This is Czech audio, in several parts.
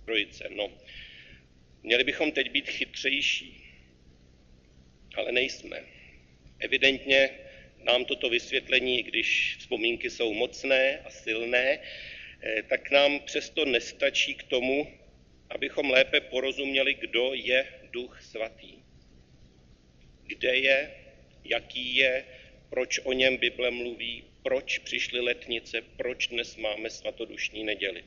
trojice. No, měli bychom teď být chytřejší, ale nejsme. Evidentně nám toto vysvětlení, když vzpomínky jsou mocné a silné, tak nám přesto nestačí k tomu, abychom lépe porozuměli, kdo je Duch Svatý. Kde je, jaký je, proč o něm Bible mluví, proč přišly letnice, proč dnes máme svatodušní neděli.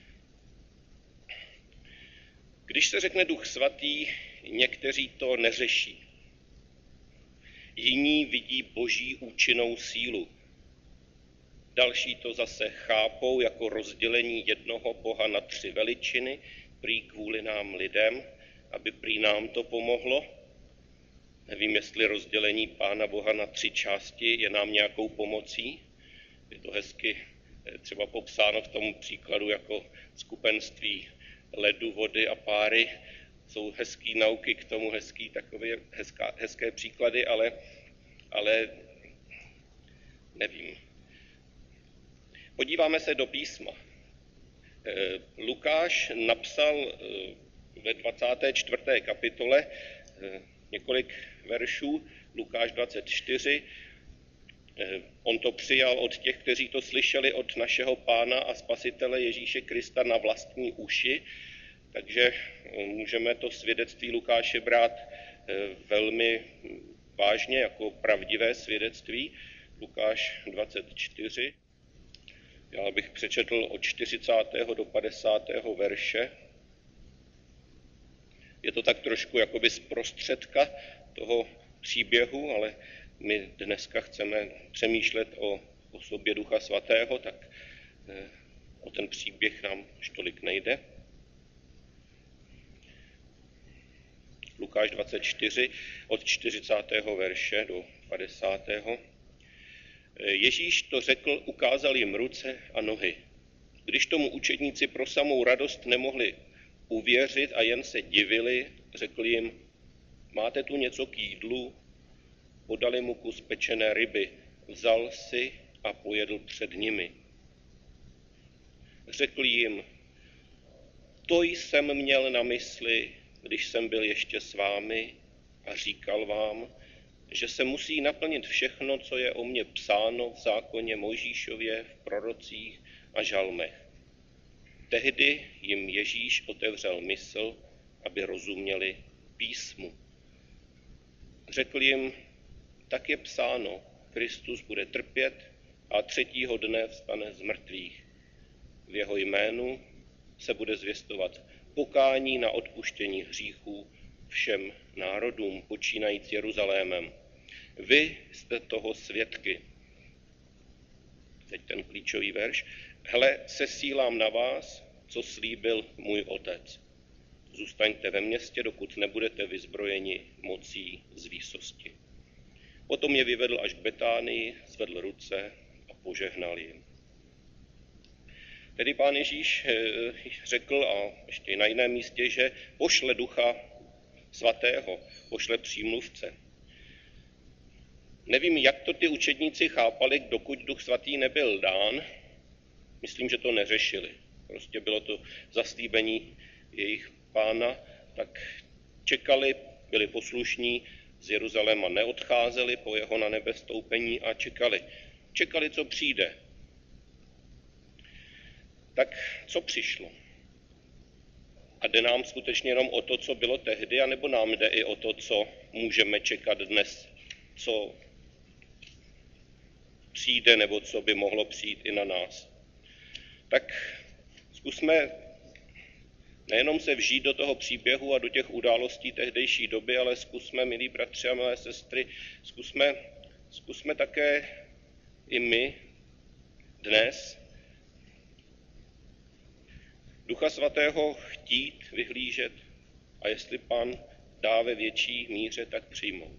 Když se řekne Duch Svatý, někteří to neřeší. Jiní vidí boží účinnou sílu. Další to zase chápou jako rozdělení jednoho Boha na 3 veličiny, prý kvůli nám lidem, aby prý nám to pomohlo. Nevím, jestli rozdělení Pána Boha na 3 části je nám nějakou pomocí. Je to hezky třeba popsáno v tom příkladu jako skupenství ledu, vody a páry. Jsou hezký nauky k tomu, hezké příklady, ale nevím. Podíváme se do písma. Lukáš napsal ve 24. kapitole několik veršů, Lukáš 24. On to přijal od těch, kteří to slyšeli od našeho Pána a Spasitele Ježíše Krista na vlastní uši, takže můžeme to svědectví Lukáše brát velmi vážně jako pravdivé svědectví. Lukáš 24. Já bych přečetl od 40. do 50. verše. Je to tak trošku jakoby zprostředka toho příběhu, ale my dneska chceme přemýšlet o osobě Ducha Svatého, tak o ten příběh nám už tolik nejde. Lukáš 24 od 40. verše do 50. Ježíš to řekl, ukázal jim ruce a nohy. Když tomu učedníci pro samou radost nemohli uvěřit a jen se divili, řekl jim, máte tu něco k jídlu? Podali mu kus pečené ryby, vzal si a pojedl před nimi. Řekl jim, to jsem měl na mysli, když jsem byl ještě s vámi a říkal vám, že se musí naplnit všechno, co je o mně psáno v zákoně Mojžíšově, v prorocích a žalmech. Tehdy jim Ježíš otevřel mysl, aby rozuměli písmu. Řekl jim, tak je psáno, Kristus bude trpět a 3. dne vstane z mrtvých. V jeho jménu se bude zvěstovat pokání na odpuštění hříchů všem národům, počínajíc Jeruzalémem. Vy jste toho svědky. Teď ten klíčový verš. Hle, sesílám na vás, co slíbil můj otec. Zůstaňte ve městě, dokud nebudete vyzbrojeni mocí z výsosti. Potom je vyvedl až k Betánii, zvedl ruce a požehnal jim. Tedy Pán Ježíš řekl, a ještě na jiném místě, že pošle Ducha Svatého, pošle přímluvce. Nevím, jak to ty učedníci chápali, dokud Duch Svatý nebyl dán. Myslím, že to neřešili. Prostě bylo to zaslíbení jejich Pána, tak čekali, byli poslušní, z Jeruzaléma neodcházeli po jeho na nebe vstoupení a čekali, co přijde. Tak co přišlo? A jde nám skutečně jenom o to, co bylo tehdy, anebo nám jde i o to, co můžeme čekat dnes, co přijde, nebo co by mohlo přijít i na nás? Tak zkusme nejenom se vžít do toho příběhu a do těch událostí tehdejší doby, ale zkusme, milí bratři a milé sestry, zkusme také i my dnes Ducha Svatého chtít, vyhlížet a jestli Pán dá ve větší míře, tak přijmout.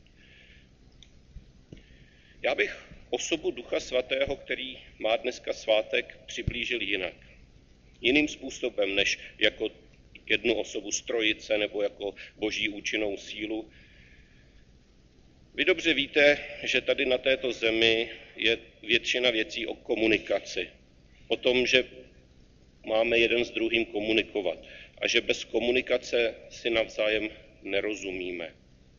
Já bych osobu Ducha Svatého, který má dneska svátek, přiblížil jinak. Jiným způsobem, než jako jednu osobu z trojice nebo jako boží účinnou sílu. Vy dobře víte, že tady na této zemi je většina věcí o komunikaci. O tom, že máme jeden s druhým komunikovat a že bez komunikace si navzájem nerozumíme.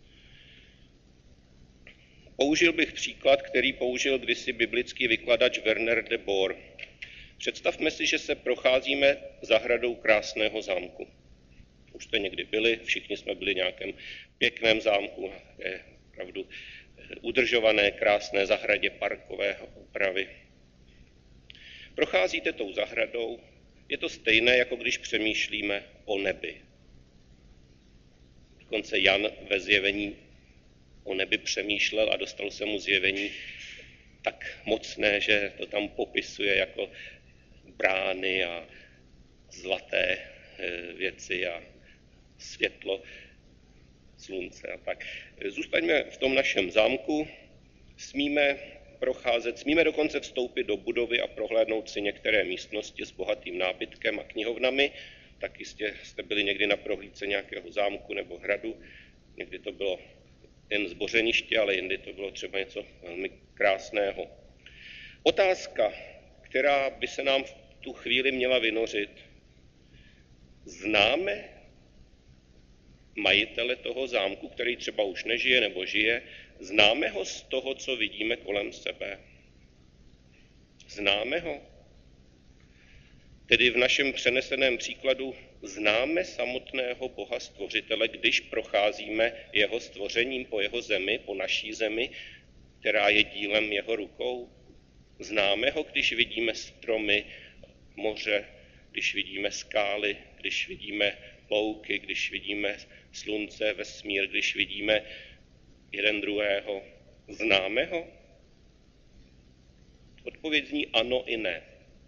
Použil bych příklad, který použil kdysi biblický vykladač Werner de Boer. Představme si, že se procházíme zahradou krásného zámku. Už jste někdy byli, všichni jsme byli v nějakém pěkném zámku, opravdu udržované, krásné zahradě, parkové úpravy. Procházíte tou zahradou, je to stejné, jako když přemýšlíme o nebi. Dokonce Jan ve zjevení o nebi přemýšlel a dostal se mu zjevení tak mocné, že to tam popisuje jako brány a zlaté věci a světlo, slunce a tak. Zůstaňme v tom našem zámku, smíme procházet, smíme dokonce vstoupit do budovy a prohlédnout si některé místnosti s bohatým nábytkem a knihovnami, tak jistě jste byli někdy na prohlídce nějakého zámku nebo hradu, někdy to bylo jen zbořeniště, ale jindy to bylo třeba něco velmi krásného. Otázka, která by se nám v tu chvíli měla vynořit. Známe majitele toho zámku, který třeba už nežije nebo žije, známe ho z toho, co vidíme kolem sebe? Známe ho? Tedy v našem přeneseném příkladu známe samotného Boha stvořitele, když procházíme jeho stvořením po jeho zemi, po naší zemi, která je dílem jeho rukou? Známe ho, když vidíme stromy, moře, když vidíme skály, když vidíme louky, když vidíme slunce, vesmír, když vidíme jeden druhého. Známe ho? Odpověď zní ano i ne.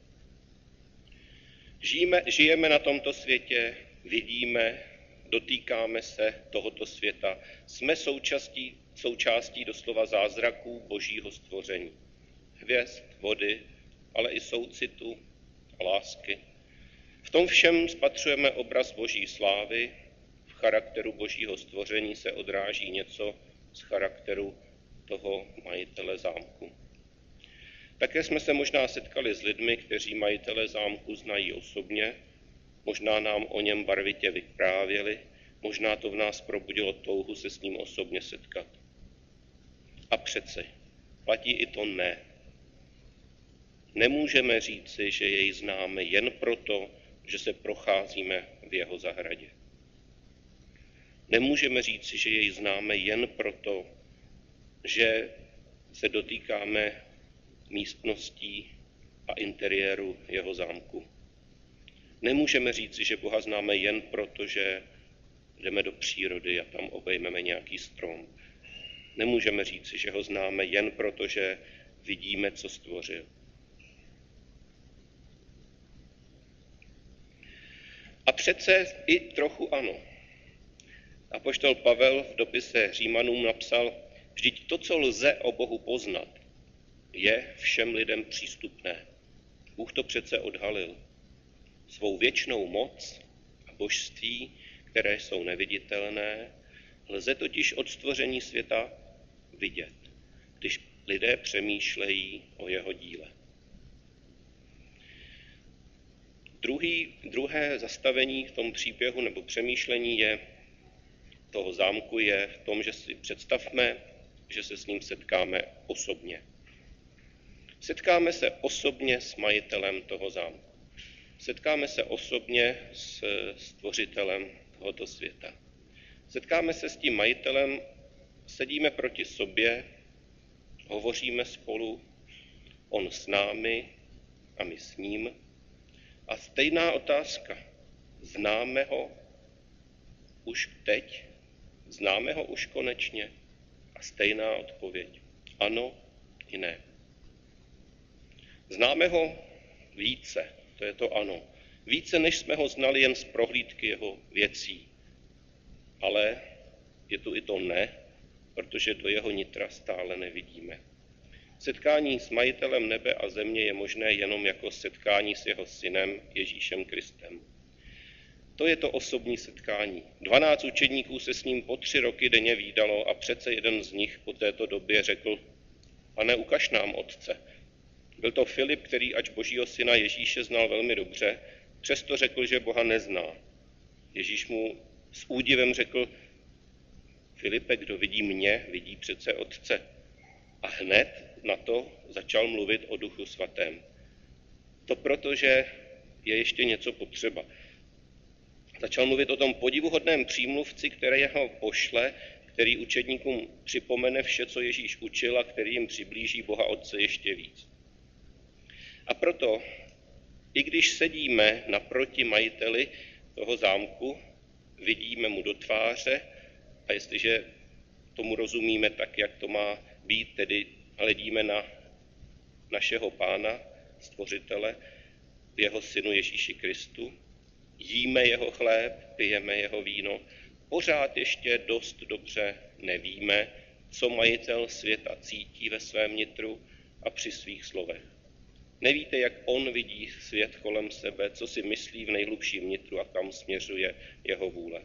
Žijeme na tomto světě, vidíme, dotýkáme se tohoto světa. Jsme součástí doslova zázraků božího stvoření. Hvězd, vody, ale i soucitu a lásky. V tom všem spatřujeme obraz boží slávy, v charakteru božího stvoření se odráží něco z charakteru toho majitele zámku. Také jsme se možná setkali s lidmi, kteří majitele zámku znají osobně, možná nám o něm barvitě vyprávěli, možná to v nás probudilo touhu se s ním osobně setkat. A přece platí i to ne. Nemůžeme říci, že jej známe jen proto, že se procházíme v jeho zahradě. Nemůžeme říci, že jej známe jen proto, že se dotýkáme místností a interiéru jeho zámku. Nemůžeme říci, že Boha známe jen proto, že jdeme do přírody a tam obejmeme nějaký strom. Nemůžeme říci, že ho známe jen proto, že vidíme, co stvořil. A přece i trochu ano. Apoštol Pavel v dopise Římanům napsal, vždyť to, co lze o Bohu poznat, je všem lidem přístupné. Bůh to přece odhalil. Svou věčnou moc a božství, které jsou neviditelné, lze totiž od stvoření světa vidět, když lidé přemýšlejí o jeho díle. Druhé zastavení v tom příběhu nebo přemýšlení toho zámku je v tom, že si představme, že se s ním setkáme osobně. Setkáme se osobně s majitelem toho zámku. Setkáme se osobně s stvořitelem tohoto světa. Setkáme se s tím majitelem, sedíme proti sobě, hovoříme spolu, on s námi a my s ním. A stejná otázka, známe ho už teď? Známe ho už konečně? A stejná odpověď, ano i ne. Známe ho více, to je to ano. Více, než jsme ho znali jen z prohlídky jeho věcí. Ale je tu i to ne, protože do jeho nitra stále nevidíme. Setkání s majitelem nebe a země je možné jenom jako setkání s jeho synem Ježíšem Kristem. To je to osobní setkání. 12 učedníků se s ním po 3 roky denně vídalo a přece jeden z nich po této době řekl, Pane, ukaž nám Otce. Byl to Filip, který ač božího syna Ježíše znal velmi dobře, Přesto řekl, že Boha nezná. Ježíš mu s údivem řekl, Filipe, kdo vidí mě, vidí přece Otce. A hned na to začal mluvit o Duchu svatém. To proto, že je ještě něco potřeba. Začal mluvit o tom podivuhodném přímluvci, který ho pošle, který učedníkům připomene vše, co Ježíš učil a který jim přiblíží Boha Otce ještě víc. A proto, i když sedíme naproti majiteli toho zámku, vidíme mu do tváře a jestliže tomu rozumíme tak, jak to má být, tedy hledíme na našeho Pána, Stvořitele, jeho Synu Ježíši Kristu, jíme jeho chléb, pijeme jeho víno, pořád ještě dost dobře nevíme, co majitel světa cítí ve svém nitru a při svých slovech. Nevíte, jak on vidí svět kolem sebe, co si myslí v nejhlubším nitru a kam směřuje jeho vůle.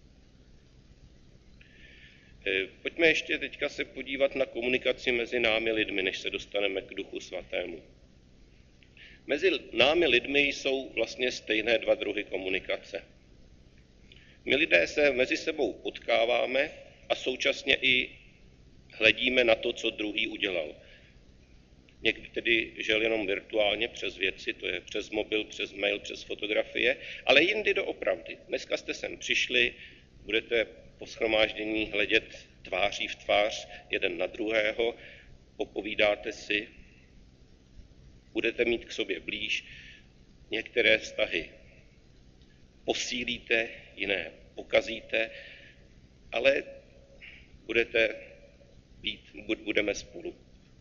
Pojďme ještě teďka se podívat na komunikaci mezi námi lidmi, než se dostaneme k Duchu svatému. Mezi námi lidmi jsou vlastně stejné dva druhy komunikace. My lidé se mezi sebou potkáváme a současně i hledíme na to, co druhý udělal. Někdy tedy žil jenom virtuálně přes věci, to je přes mobil, přes mail, přes fotografie, ale jindy doopravdy. Dneska jste sem přišli, budete po shromáždění hledět tváří v tvář jeden na druhého, popovídáte si, budete mít k sobě blíž, některé vztahy posílíte, jiné pokazíte, ale budeme spolu.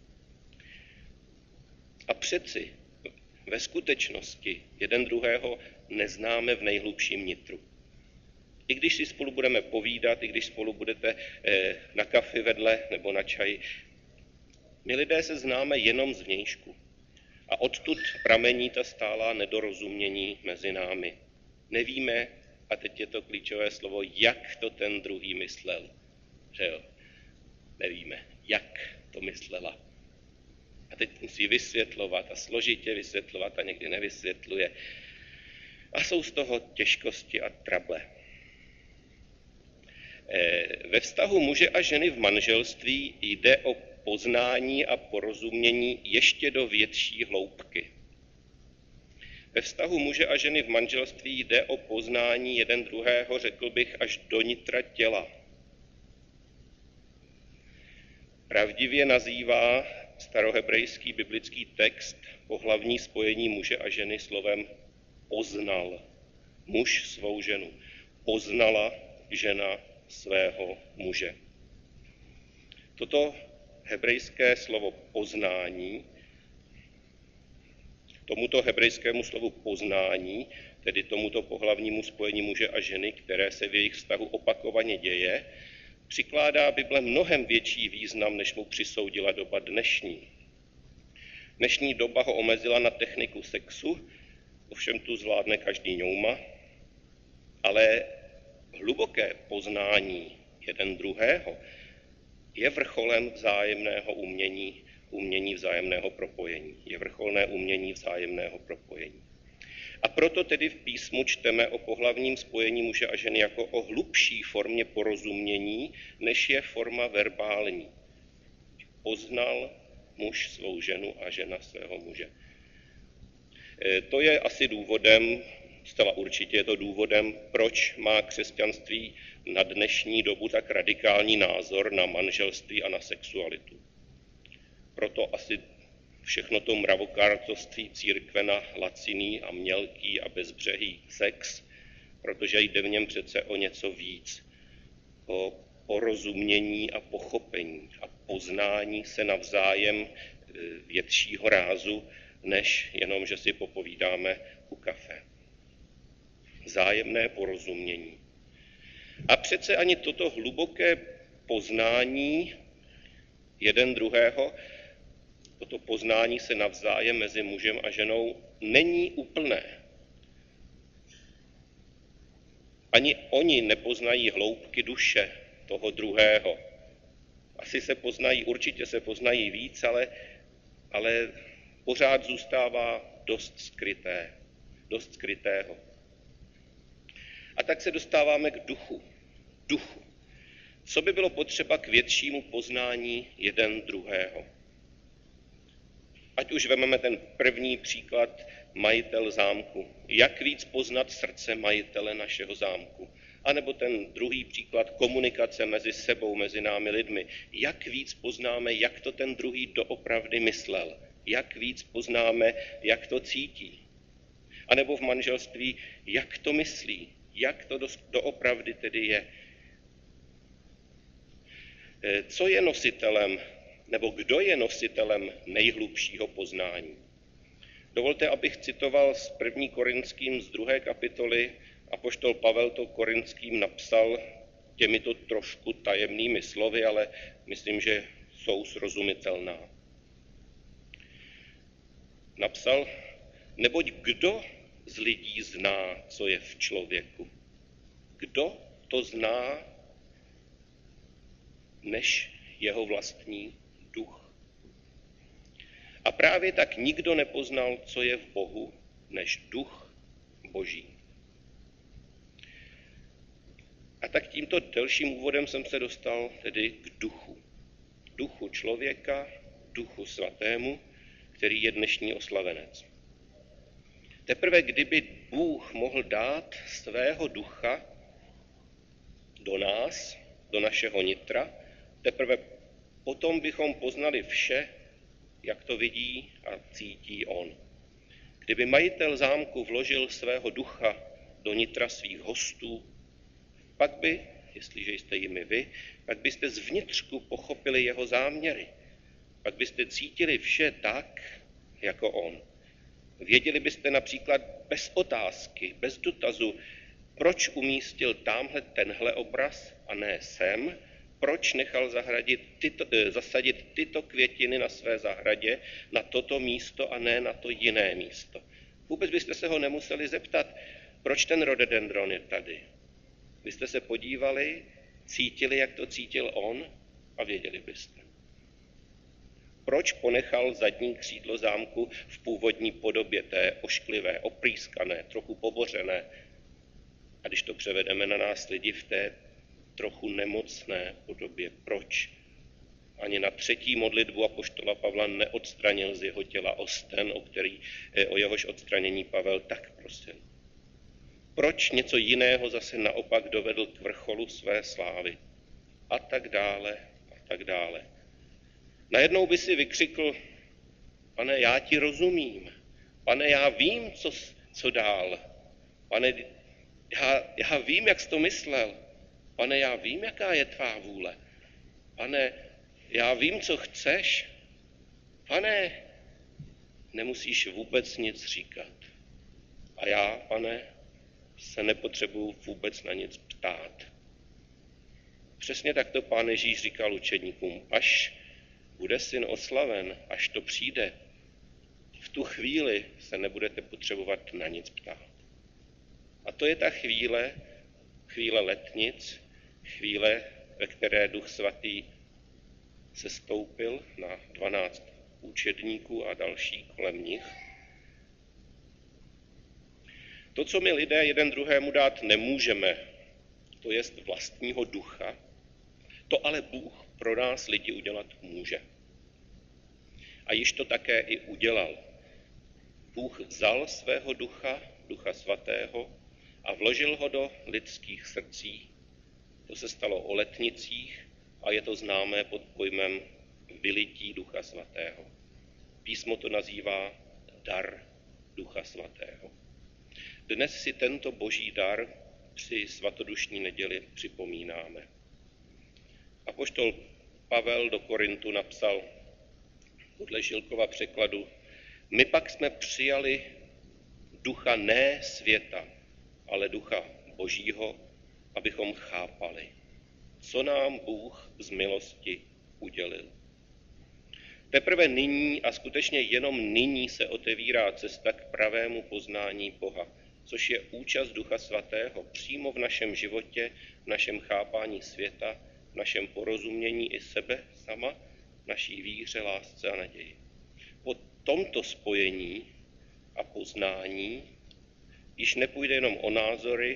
A přeci ve skutečnosti jeden druhého neznáme v nejhlubším nitru. I když si spolu budeme povídat, i když spolu budete na kafi vedle nebo na čaji, my lidé se známe jenom zvnějšku. A odtud pramení ta stálá nedorozumění mezi námi. Nevíme, a teď je to klíčové slovo, jak to ten druhý myslel. Že jo? Nevíme, jak to myslela. A teď musí vysvětlovat a složitě vysvětlovat a někdy nevysvětluje. A jsou z toho těžkosti a trable. Ve vztahu muže a ženy v manželství jde o poznání a porozumění ještě do větší hloubky. Ve vztahu muže a ženy v manželství jde o poznání jeden druhého, řekl bych, až do nitra těla. Pravdivě nazývá starohebrejský biblický text pohlavní spojení muže a ženy slovem poznal. Muž svou ženu. Poznala žena svého muže. Toto hebrejské slovo poznání, tomuto hebrejskému slovu poznání, tedy tomuto pohlavnímu spojení muže a ženy, které se v jejich vztahu opakovaně děje, přikládá Bible mnohem větší význam, než mu přisoudila doba dnešní. Dnešní doba ho omezila na techniku sexu, ovšem tu zvládne každý ňouma, ale hluboké poznání jeden druhého je vrcholem vzájemného umění vzájemného propojení. Je vrcholné umění vzájemného propojení. A proto tedy v písmu čteme o pohlavním spojení muže a ženy jako o hlubší formě porozumění, než je forma verbální. Poznal muž svou ženu a žena svého muže. To je asi důvodem, zcela určitě je to důvodem, proč má křesťanství na dnešní dobu tak radikální názor na manželství a na sexualitu. Proto asi všechno to mravokárcovství církve na laciný a mělký a bezbřehý sex, protože jde v něm přece o něco víc. O porozumění a pochopení a poznání se navzájem většího rázu, než jenom, že si popovídáme u kafe. Vzájemné porozumění. A přece ani toto hluboké poznání jeden druhého, toto poznání se navzájem mezi mužem a ženou není úplné. Ani oni nepoznají hloubky duše toho druhého. Asi se poznají, určitě se poznají víc, ale pořád zůstává dost skryté. dost skrytého. A tak se dostáváme k duchu. Duchu. Co by bylo potřeba k většímu poznání jeden druhého? Ať už vezmeme ten první příklad, majitel zámku. Jak víc poznat srdce majitele našeho zámku? A nebo ten druhý příklad, komunikace mezi sebou, mezi námi lidmi. Jak víc poznáme, jak to ten druhý doopravdy myslel? Jak víc poznáme, jak to cítí? A nebo v manželství, jak to myslí? Jak to doopravdy tedy je? Co je nositelem, nebo kdo je nositelem nejhlubšího poznání? Dovolte, abych citoval z 1. Korinským z 2. kapitoly. Apoštol Pavel to Korinským napsal těmito trošku tajemnými slovy, ale myslím, že jsou srozumitelná. Napsal, neboť kdo z lidí zná, co je v člověku? Kdo to zná, než jeho vlastní duch? A právě tak nikdo nepoznal, co je v Bohu, než duch Boží. A tak tímto delším úvodem jsem se dostal tedy k duchu. Duchu člověka, duchu svatému, který je dnešní oslavenec. Teprve kdyby Bůh mohl dát svého ducha do nás, do našeho nitra, teprve potom bychom poznali vše, jak to vidí a cítí on. Kdyby majitel zámku vložil svého ducha do nitra svých hostů, pak by, jestliže jste jimi vy, pak byste zvnitřku pochopili jeho záměry. Pak byste cítili vše tak, jako on. Věděli byste například bez otázky, bez dotazu, proč umístil tamhle tenhle obraz a ne sem, proč nechal zasadit tyto květiny na své zahradě, na toto místo a ne na to jiné místo. Vůbec byste se ho nemuseli zeptat, proč ten rododendron je tady. Vy jste se podívali, cítili, jak to cítil on a věděli byste. Proč ponechal zadní křídlo zámku v původní podobě, té ošklivé, oprýskané, trochu pobořené, a když to převedeme na nás lidi v té trochu nemocné podobě, proč? Ani na třetí modlitbu apoštola Pavla neodstranil z jeho těla osten, o jehož odstranění Pavel tak prosil. Proč něco jiného zase naopak dovedl k vrcholu své slávy? A tak dále, a tak dále. Najednou by si vykřikl, pane, já ti rozumím, pane, já vím, co dál, pane, já vím, jak jsi to myslel, pane, já vím, jaká je tvá vůle, pane, já vím, co chceš, pane, nemusíš vůbec nic říkat. A já, pane, se nepotřebuji vůbec na nic ptát. Přesně tak to Pán Ježíš říkal učedníkům, až bude syn oslaven, až to přijde, v tu chvíli se nebudete potřebovat na nic ptát. A to je ta chvíle letnic, chvíle, ve které Duch Svatý se stoupil na 12 učedníků a další kolem nich. To, co my lidé jeden druhému dát nemůžeme, to jest vlastního ducha, to ale Bůh pro nás lidi udělat může. A již to také i udělal. Bůh vzal svého ducha, Ducha Svatého, a vložil ho do lidských srdcí. To se stalo o letnicích a je to známé pod pojmem vylití Ducha Svatého. Písmo to nazývá dar Ducha Svatého. Dnes si tento boží dar při svatodušní neděli připomínáme. Apoštol Pavel do Korintu napsal podle Žilkova překladu, my pak jsme přijali ducha ne světa, ale ducha božího, abychom chápali, co nám Bůh z milosti udělil. Teprve nyní a skutečně jenom nyní se otevírá cesta k pravému poznání Boha, což je účast Ducha Svatého přímo v našem životě, v našem chápání světa, v našem porozumění i sebe sama, naší víře, lásce a naději. Po tomto spojení a poznání Již nepůjde jenom o názory,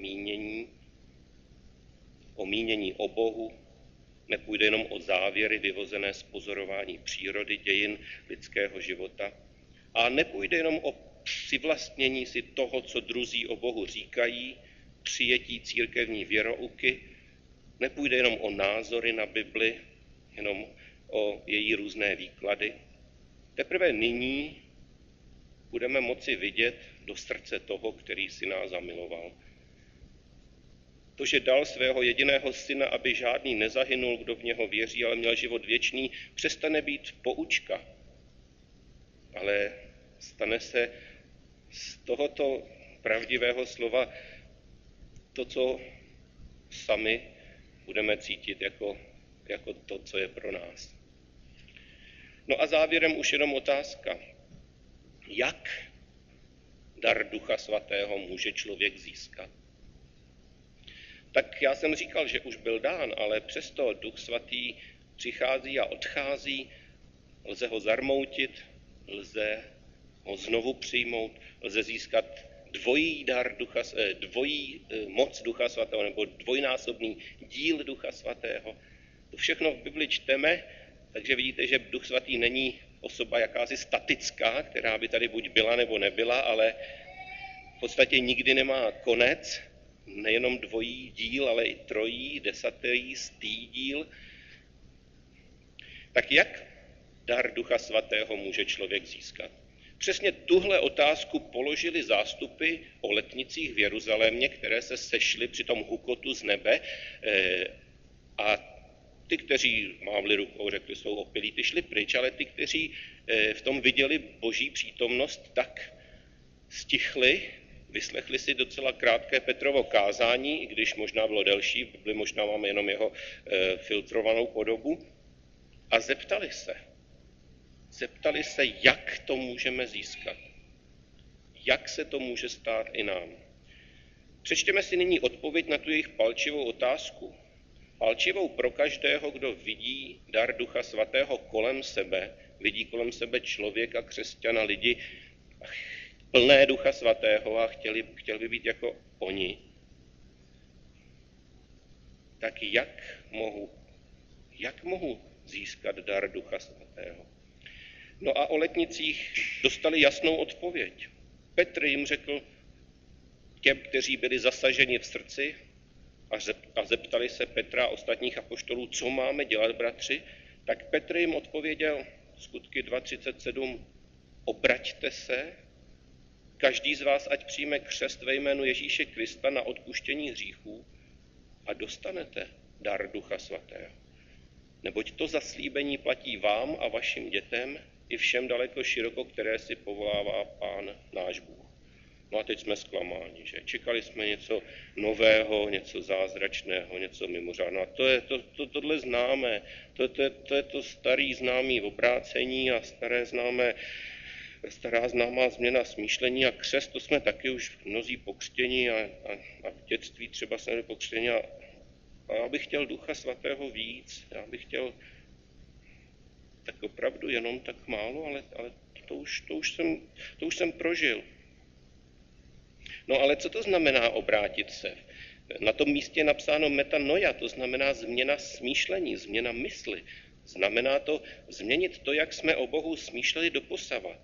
o mínění o Bohu, nepůjde jenom o závěry vyvozené z pozorování přírody, dějin lidského života. A nepůjde jenom o přivlastnění si toho, co druzí o Bohu říkají, přijetí církevní věrouky, nepůjde jenom o názory na Bibli, jenom o její různé výklady. Teprve nyní budeme moci vidět do srdce toho, který si nás zamiloval. To, že dal svého jediného syna, aby žádný nezahynul, kdo v něho věří, ale měl život věčný, přestane být poučka. Ale stane se z tohoto pravdivého slova to, co sami budeme cítit jako to, co je pro nás. No a závěrem už jenom otázka. Jak dar Ducha Svatého může člověk získat? Tak já jsem říkal, že už byl dán, ale přesto Duch Svatý přichází a odchází, lze ho zarmoutit, lze ho znovu přijmout, lze získat dvojí moc Ducha Svatého nebo dvojnásobný díl Ducha Svatého. To všechno v Bibli čteme, takže vidíte, že Duch Svatý není osoba jakási statická, která by tady buď byla nebo nebyla, ale v podstatě nikdy nemá konec, nejenom dvojí díl, ale i trojí, desatý, stý díl. Tak jak dar Ducha Svatého může člověk získat? Přesně tuhle otázku položili zástupy o letnicích v Jeruzalémě, které se sešly při tom hukotu z nebe a ty, kteří mávli rukou, řekli, jsou opilí, ty šli pryč, ale ty, kteří v tom viděli boží přítomnost, tak stichli, vyslechli si docela krátké Petrovo kázání, i když možná bylo delší, v Bibli možná máme jenom jeho filtrovanou podobu, a zeptali se, jak to můžeme získat. Jak se to může stát i nám. Přečtěme si nyní odpověď na tu jejich palčivou otázku. Palčivou pro každého, kdo vidí dar Ducha Svatého kolem sebe, vidí kolem sebe člověka, křesťana, lidi plné Ducha Svatého a chtěl by být jako oni. Tak jak mohu získat dar Ducha Svatého? No a o letnicích dostali jasnou odpověď. Petr jim řekl těm, kteří byli zasaženi v srdci a zeptali se Petra a ostatních apoštolů, co máme dělat, bratři, tak Petr jim odpověděl, Skutky 2.37, obraťte se, každý z vás ať přijme křest ve jménu Ježíše Krista na odpuštění hříchů a dostanete dar Ducha Svatého. Neboť to zaslíbení platí vám a vašim dětem i všem daleko široko, které si povolává Pán náš Bůh. No a teď jsme zklamáni, že? Čekali jsme něco nového, něco zázračného, něco mimořádného. Tohle známe, to je to starý známý obrácení a stará známá změna smýšlení a křest, to jsme taky už mnozí pokřtěni a v dětství třeba jsme byli pokřtěni a já bych chtěl Ducha Svatého víc, já bych chtěl tak opravdu jenom tak málo, ale to už jsem prožil. No ale co to znamená obrátit se? Na tom místě je napsáno metanoia, to znamená změna smýšlení, změna mysli. Znamená to změnit to, jak jsme o Bohu smýšleli doposavat.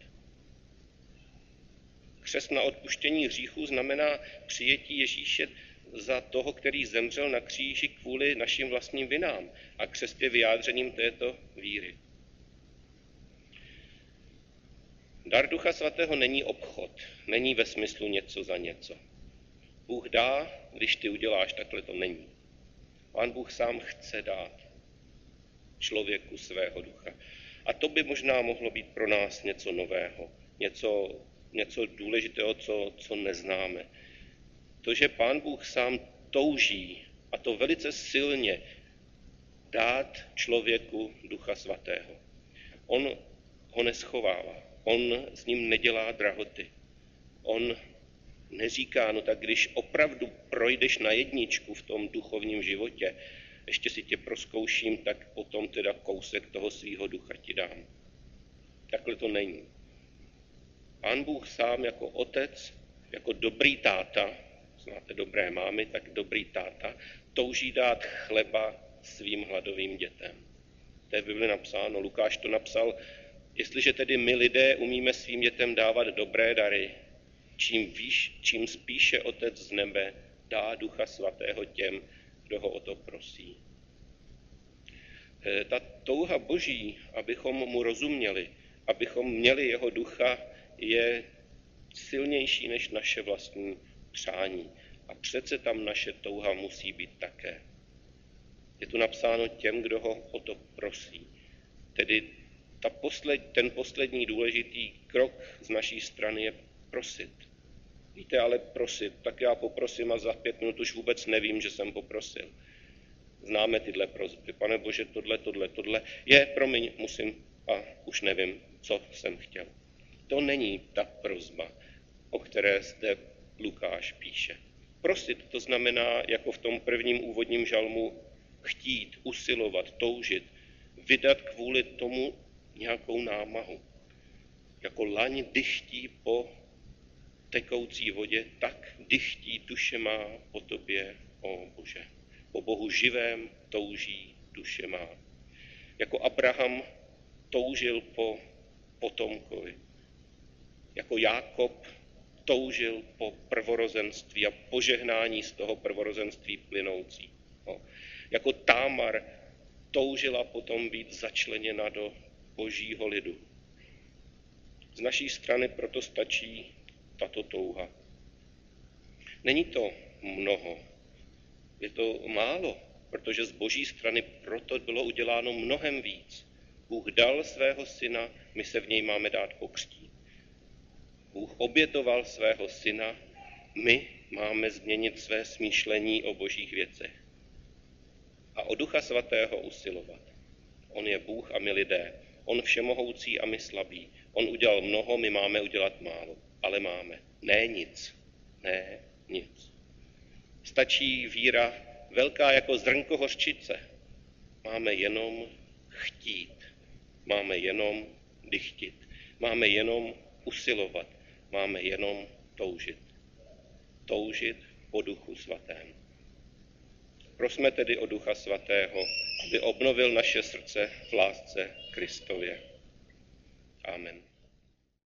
Křest na odpuštění hříchů znamená přijetí Ježíše za toho, který zemřel na kříži kvůli našim vlastním vinám. A křest je vyjádřením této víry. Dar Ducha Svatého není obchod, není ve smyslu něco za něco. Bůh dá, když ty uděláš, takhle to není. Pán Bůh sám chce dát člověku svého ducha. A to by možná mohlo být pro nás něco nového, něco důležitého, co neznáme. To, že Pán Bůh sám touží, a to velice silně, dát člověku Ducha Svatého. On ho neschovává. On s ním nedělá drahoty. On neříká, no tak když opravdu projdeš na jedničku v tom duchovním životě, ještě si tě prozkouším, tak potom teda kousek toho svýho ducha ti dám. Takhle to není. Pán Bůh sám jako otec jako dobrý táta, znáte dobré mámy, tak dobrý táta, touží dát chleba svým hladovým dětem. To je v Bibli napsáno, Lukáš to napsal, jestliže tedy my lidé umíme svým dětem dávat dobré dary, čím spíše Otec z nebe dá Ducha Svatého těm, kdo ho o to prosí. Ta touha Boží, abychom mu rozuměli, abychom měli jeho ducha, je silnější než naše vlastní přání. A přece tam naše touha musí být také. Je tu napsáno těm, kdo ho o to prosí. Tedy ten poslední důležitý krok z naší strany je prosit. Víte, ale prosit, tak já poprosím a za 5 minut už vůbec nevím, že jsem poprosil. Známe tyhle prosby. Pane Bože, tohle. Promiň, musím a už nevím, co jsem chtěl. To není ta prosba, o které zde Lukáš píše. Prosit, to znamená, jako v tom prvním úvodním žalmu, chtít, usilovat, toužit, vydat kvůli tomu nějakou námahu. Jako laň dychtí po tekoucí vodě, tak dychtí duše má po tobě, o Bože. Po Bohu živém touží duše má. Jako Abraham toužil po potomkovi. Jako Jákob toužil po prvorozenství a požehnání z toho prvorozenství plynoucí. Jako Támar toužila potom být začleněna do Božího lidu. Z naší strany proto stačí tato touha. Není to mnoho, je to málo, protože z Boží strany proto bylo uděláno mnohem víc. Bůh dal svého syna, my se v něj máme dát pokřtít. Bůh obětoval svého syna, my máme změnit své smýšlení o božích věcech. A o Ducha Svatého usilovat. On je Bůh a my lidé. On všemohoucí a my slabí. On udělal mnoho, my máme udělat málo. Ale máme. Ne nic. Stačí víra velká jako zrnko hořčice. Máme jenom chtít. Máme jenom dychtit. Máme jenom usilovat. Máme jenom toužit. Toužit po Duchu Svatém. Prosme tedy o Ducha Svatého, aby obnovil naše srdce v lásce Kristově. Amen.